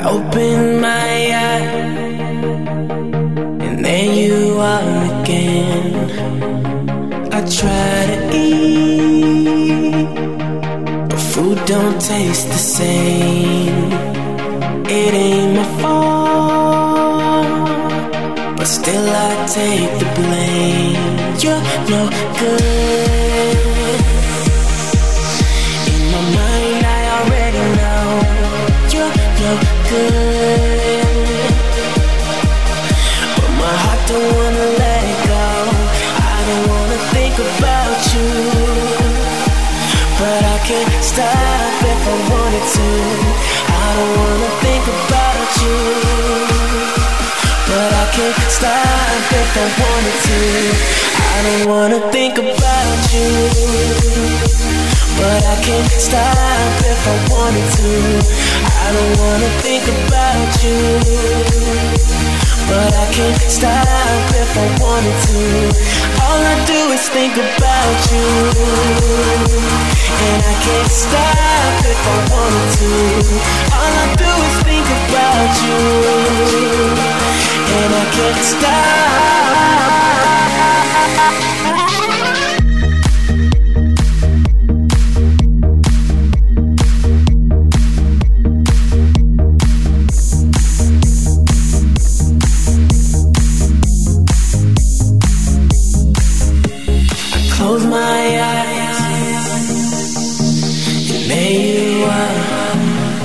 open my eyes, and there you are again. I try to eat, but food don't taste the same. It ain't my fault, but still I take the blame. You're no good. In my mind I already know you're no good, but my heart don't wanna let it go. I don't wanna think about you, but I can't stop if I wanted to. I don't wanna think about you, but I can't stop if I wanted to. I don't wanna think about you, but I can't stop if I wanted to. I don't wanna think about you, but I can't stop if I wanted to. All I do is think about you, and I can't stop if I wanted to. All I do is think about you, and I can't stop. Close my eyes, and there you are.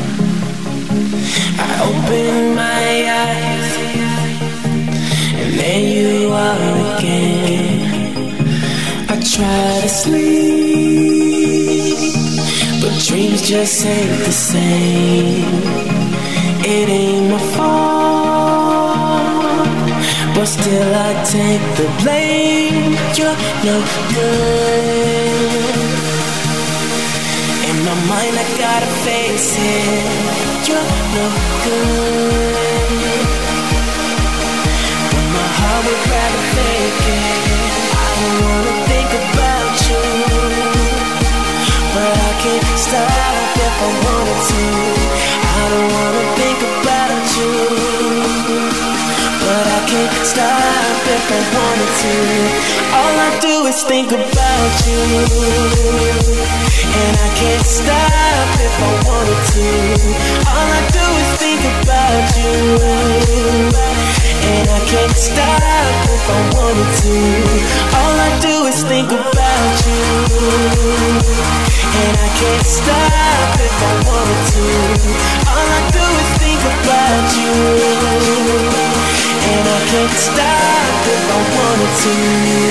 I open my eyes, and there you are again. I try to sleep, but dreams just ain't the same. It ain't my fault, but still I take the blame. You're no good. In my mind I gotta face it. You're no good, but my heart would rather fake it. I don't wanna think about you, but I can't stop if I wanted to. I don't wanna think about you, but I can't stop if I wanted to. All I do is think about you, and I can't stop if I wanted to. All I do is think about you, and I can't stop if I wanted to. All I do is think about you, and I can't stop if I wanted to. All I do is think about you, and I can't stop if I wanted to.